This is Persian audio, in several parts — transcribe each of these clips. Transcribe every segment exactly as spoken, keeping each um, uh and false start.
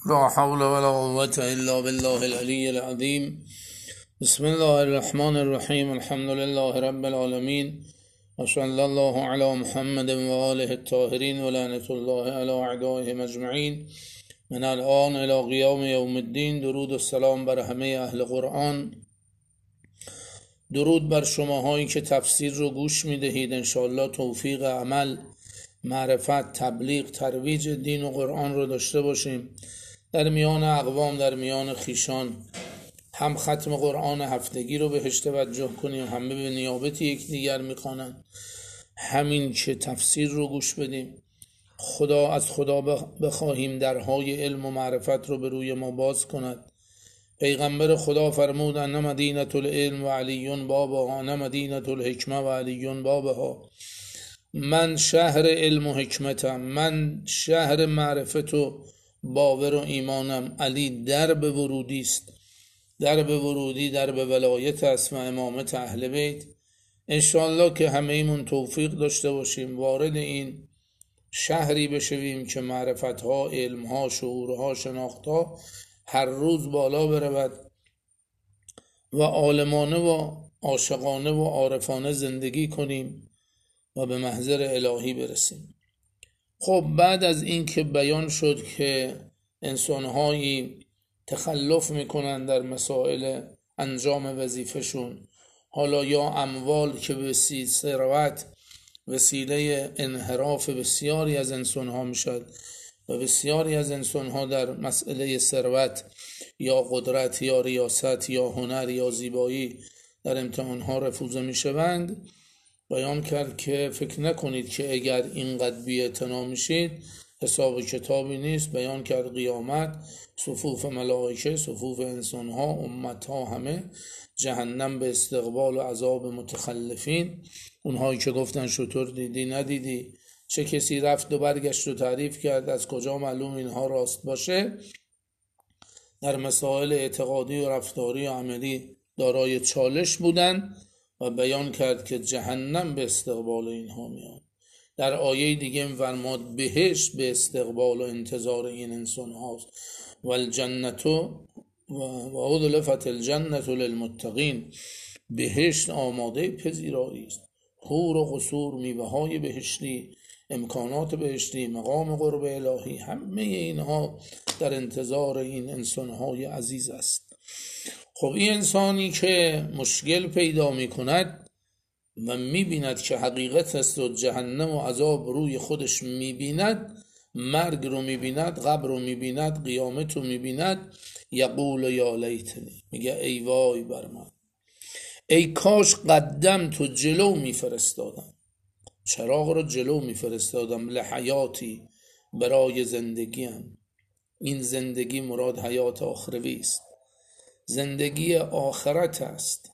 لا حول ولا قوة إلا بالله العلي العظيم. بسم الله الرحمن الرحيم. الحمد لله رب العالمين، وصلى الله على محمد وآله الطاهرين، ولعنة الله على أعدائهم أجمعين من الآن إلى قیام یوم الدین. درود و سلام بر همه اهل قرآن. درود بر شماهایی که تفسیر رو گوش میدهید. انشاءالله توفیق عمل، معرفت، تبلیغ، ترویج دین و قرآن رو داشته باشیم. در میان اقوام، در میان خیشان هم ختم قرآن هفتگی رو بهش توجه کنیم، همه به نیابت یکدیگر میخوانند، همین که تفسیر رو گوش بدیم. خدا از خدا بخواهیم درهای علم و معرفت رو به روی ما باز کند. پیغمبر خدا فرمود ان مدینة العلم و علی بابها، ان مدینة الحکمه و علی بابها. من شهر علم و حکمتم، من شهر معرفت و باور و ایمانم. علی درب ورودی است، درب ورودی درب ولایت است و امامت اهل بیت. انشاءالله که همه ایمون توفیق داشته باشیم، وارد این شهری بشویم که معرفتها، علمها، شعورها، شناختها هر روز بالا برود و عالمانه و عاشقانه و عارفانه زندگی کنیم و به محضر الهی برسیم. خب بعد از این که بیان شد که انسانهایی تخلف میکنن در مسائل انجام وظیفهشون، حالا یا اموال که به ثروت وسیله انحراف بسیاری از انسانها میشد و بسیاری از انسانها در مسئله ثروت یا قدرت یا ریاست یا هنر یا زیبایی در امتحانها رفوزه میشوند، بیان کرد که فکر نکنید که اگر اینقدر بی‌اعتنا میشید حساب کتابی نیست. بیان کرد قیامت، صفوف ملائکه، صفوف انسانها، امتها همه جهنم به استقبال و عذاب متخلفین. اونهایی که گفتن شطور دیدی ندیدی، چه کسی رفت و برگشت و تعریف کرد، از کجا معلوم اینها راست باشه. در مسائل اعتقادی و رفتاری و عملی دارای چالش بودن و بیان کرد که جهنم به استقبال اینها میاد. در آیه دیگه فرمود بهشت به استقبال و انتظار این انسان هاست. و الجنت و ادلفت الجنت للمتقین، بهشت آماده پذیرایی است. حور و قصور، میوه های بهشتی، امکانات بهشتی، مقام قرب الهی، همه اینها در انتظار این انسان های عزیز است. خب این انسانی که مشکل پیدا می کند و می بیند که حقیقت است و جهنم و عذاب روی خودش می بیند، مرگ رو می بیند، قبر رو می بیند، قیامت رو می بیند، یقول یا لیتنی، میگه ای وای بر من، ای کاش قدم تو جلو می فرستادم، چراغ رو جلو می فرستادم، لحیاتی، برای زندگیم. این زندگی مراد حیات آخروی است، زندگی آخرت است.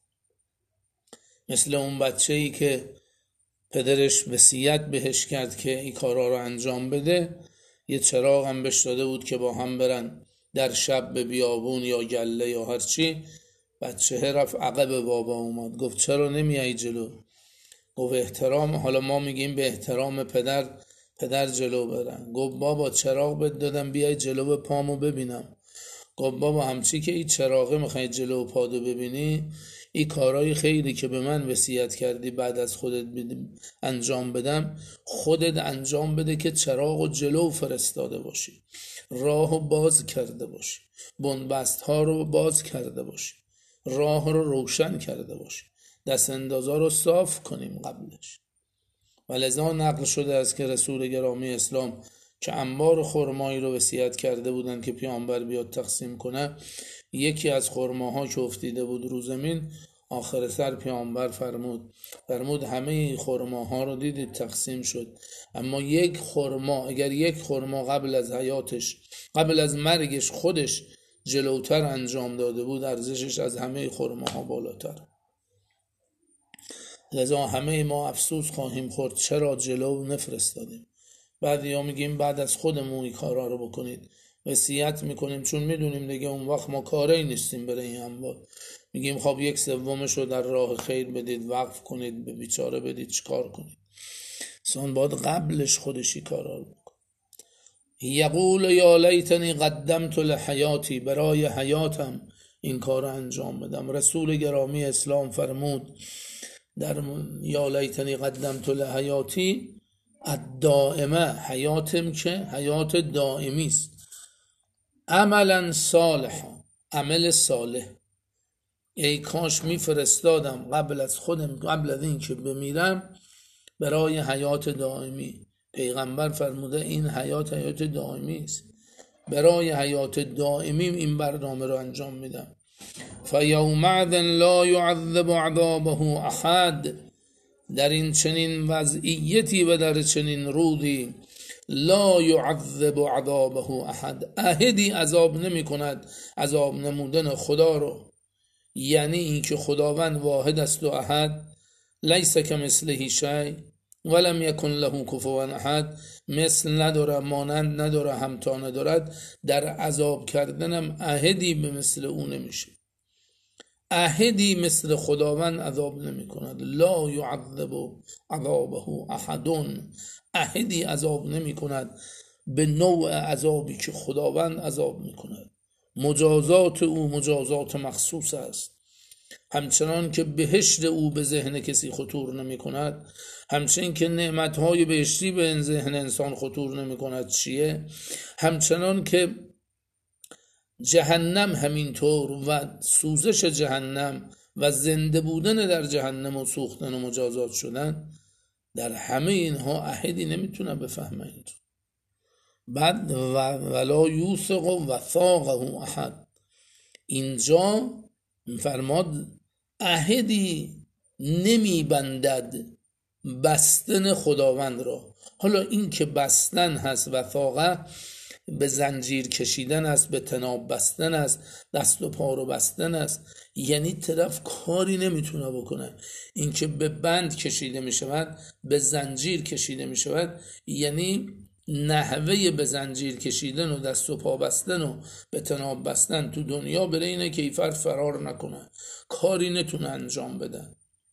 مثل اون بچه‌ای که پدرش وصیت بهش کرد که این کارا رو انجام بده، یه چراغ هم بهش داده بود که با هم برن در شب به بیابون یا گله یا هر چی. بچه رفت عقب بابا، اومد گفت چرا نمیای جلو؟ گفت احترام، حالا ما میگیم به احترام پدر پدر جلو برن. گفت بابا چراغ بهت دادم بیای جلو به پامو ببینم. گفت بابا همچی که این چراغه میخوای جلو پادو ببینی، این کارهای خیلی که به من وصیت کردی بعد از خودت انجام بدم، خودت انجام بده که چراغ جلو فرستاده باشی، راهو باز کرده باشی، بنبست ها رو باز کرده باشی، راه رو روشن کرده باشی، دست اندازا رو صاف کنیم قبلش. و لذا نقل شده است که رسول گرامی اسلام که انبار خرمایی رو وصیت کرده بودند که پیامبر بیاد تقسیم کنه، یکی از خرماها که افتیده بود رو زمین، آخر سر پیامبر فرمود فرمود همه این خرماها رو دیدید تقسیم شد، اما یک خرما، اگر یک خرما قبل از حیاتش، قبل از مرگش خودش جلوتر انجام داده بود، ارزشش از همه خرماها بالاتر. لذا همه ما افسوس خواهیم خورد چرا جلو نفرستادیم. بعد یا میگیم بعد از خودمون این کارا رو بکنید، وصیت میکنیم چون میدونیم دیگه اون وقت ما کاری نیستیم برای این اموال. میگیم خب یک سومش رو در راه خیر بدید، وقف کنید، به بیچاره بدید، چیکار کنید؟ انسان باید قبلش خودشی کارا رو بکنه. یقول یا لیتنی قدمت لحیاتی، برای حیاتم این کار انجام بدم. رسول گرامی اسلام فرمود در یا لیتنی قدمت لحیاتی الدائمه، حیاتم که حیات دائمی است، عملا صالحا، عمل صالح. ای کاش میفرستادم قبل از خودم، قبل از این که بمیرم، برای حیات دائمی. پیغمبر فرموده این حیات حیات دائمی است، برای حیات دائمی این برنامه رو انجام میدم. فیومئذ لا یعذب عذابه احد، در این چنین وضعیتی و در چنین رودی، لا یعذب عذابه احد، احدی عذاب نمی کند عذاب نمودن خدا رو. یعنی این که خداوند واحد است و احد، لیس کمثله شیء ولم یکن له کفوا احد، مثل نداره، مانند نداره، همتا ندارد. در عذاب کردنم احدی به مثل اون نمیشه، احدی مثل خداوند عذاب نمی کند. لا یعذب عذابه احدون، احدی عذاب نمی کند به نوع عذابی که خداوند عذاب می کند. مجازات او مجازات مخصوص است. همچنان که بهشت او به ذهن کسی خطور نمی کند، همچنان که نعمتهای بهشتی به ذهن انسان خطور نمی کند چیه، همچنان که جهنم همینطور و سوزش جهنم و زنده بودن در جهنم و سوختن و مجازات شدن، در همه اینها احدی نمیتونه بفهمه اینطور. بعد ولا یوثق وثاقه احد، اینجا فرماد احدی نمیبندد بستن خداوند را. حالا این که بستن هست، وثاقه به زنجیر کشیدن است، به تناب بستن است، دست و پا رو بستن است، یعنی طرف کاری نمیتونه بکنه. این که به بند کشیده میشود، به زنجیر کشیده میشود، یعنی نحوه به زنجیر کشیدن و دست و پا بستن و به تناب بستن تو دنیا برای اینه که فرد فرار نکنه، کاری نتونه انجام بده.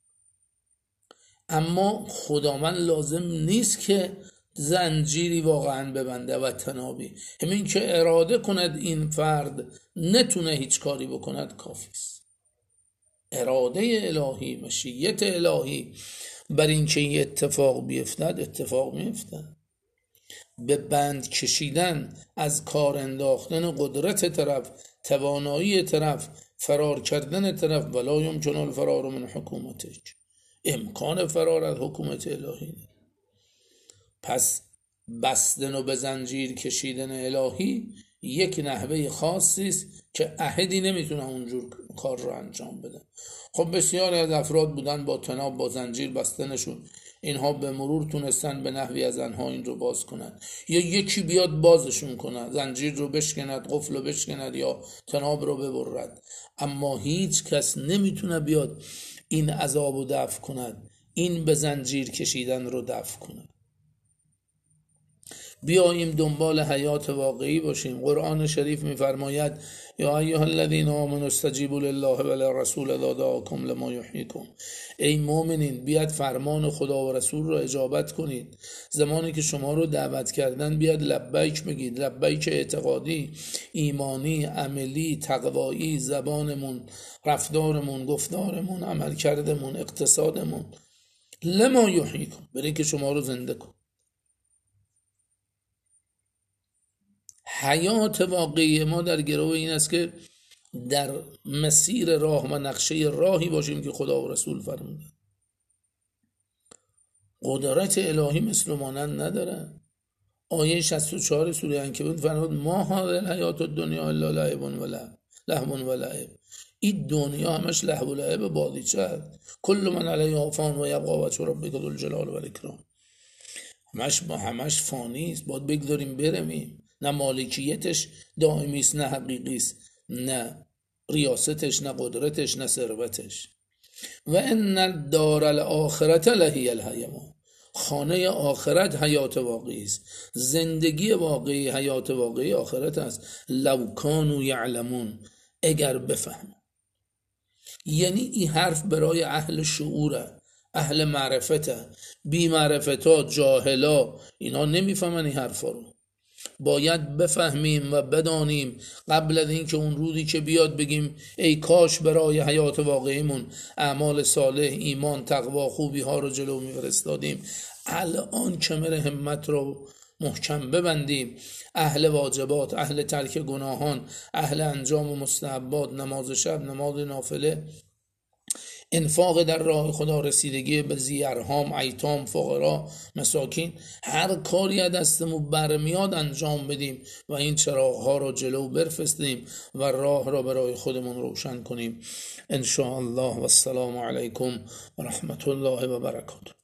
اما خداوند لازم نیست که زنجیری واقعا ببنده و تنابی، همین که اراده کند این فرد نتونه هیچ کاری بکند کافی است. اراده الهی، مشیت الهی بر این که این اتفاق بیفتد، اتفاق میفتد. به بند کشیدن، از کار انداختن قدرت طرف، توانایی طرف، فرار کردن طرف، ولا یمکن الفرار من حکومتش، امکان فرار از حکومت الهی نیست. پس بستن و به زنجیر کشیدن الهی یک نحوه خاصی است که احدی نمیتونه اونجور کار رو انجام بده. خب بسیاری از افراد بودن با تناب با زنجیر بستنشون، اینها به مرور تونستن به نحوی از آنها این رو باز کنند، یا یکی بیاد بازشون کنه، زنجیر رو بشکند، قفل رو بشکند یا تناب رو ببرد. اما هیچ کس نمیتونه بیاد این عذاب رو دفع کند، این به زنجیر کشیدن رو دفع کند. بیاییم دنبال حیات واقعی باشیم. قرآن شریف می‌فرماید یا ایها الذین آمنوا استجیبوا لله وللرسول اذا دعاکم لما یحییکم، ای مؤمنین بیاد فرمان خدا و رسول را اجابت کنید. زمانی که شما رو دعوت کردن بیاد لبیک بگید، لبیک اعتقادی، ایمانی، عملی، تقوایی، زبانمون، رفتارمون، گفتارمون، عمل کردمون، اقتصادمون، لما یحییکم، برای که شما رو زنده کن. حیات واقعی ما در گرو این است که در مسیر راه و نقشه راهی باشیم که خدا و رسول فرموده. قدرت الهی مثل و مانند نداره. آیه شصت و چهار سوره عنکبوت فرمود ما هذه الحیات الدنیا الا لعب و لهو لهو و لعب، این دنیا همش لهو و لعب بازیچه است. کل من علیها فان و یبقی وجه ربک ذو الجلال و الاکرام، همش با همش فانی است، باید بگذاریم برمیم. نه مالکیتش دائمی است، نه حقیقی است، نه ریاستش، نه قدرتش، نه ثروتش. و ان الدار الاخرة لهی الحیوان، خانه آخرت حیات واقعی است، زندگی واقعی، حیات واقعی آخرت است. لو کانوا یعلمون، اگر بفهم. یعنی این حرف برای اهل شعوره، اهل معرفته. بی معرفتا، جاهلا، اینا نمیفهمن این حرفا رو. باید بفهمیم و بدانیم قبل از اینکه اون روزی که بیاد بگیم ای کاش برای حیات واقعیمون اعمال صالح، ایمان، تقوا، خوبی ها رو جلو میفرستادیم، الان کمر همت رو محکم ببندیم. اهل واجبات، اهل ترک گناهان، اهل انجام مستحبات، نماز شب، نماز نافله، انفاق در راه خدا، رسیدگی به ذی ارحام، ایتام، فقرا، مساکین، هر کاری از دستمون برمیاد انجام بدیم و این چراغ‌ها رو جلو برفرستیم و راه را برای خودمون روشن کنیم ان شاء الله. و السلام علیکم و رحمت الله و برکاته.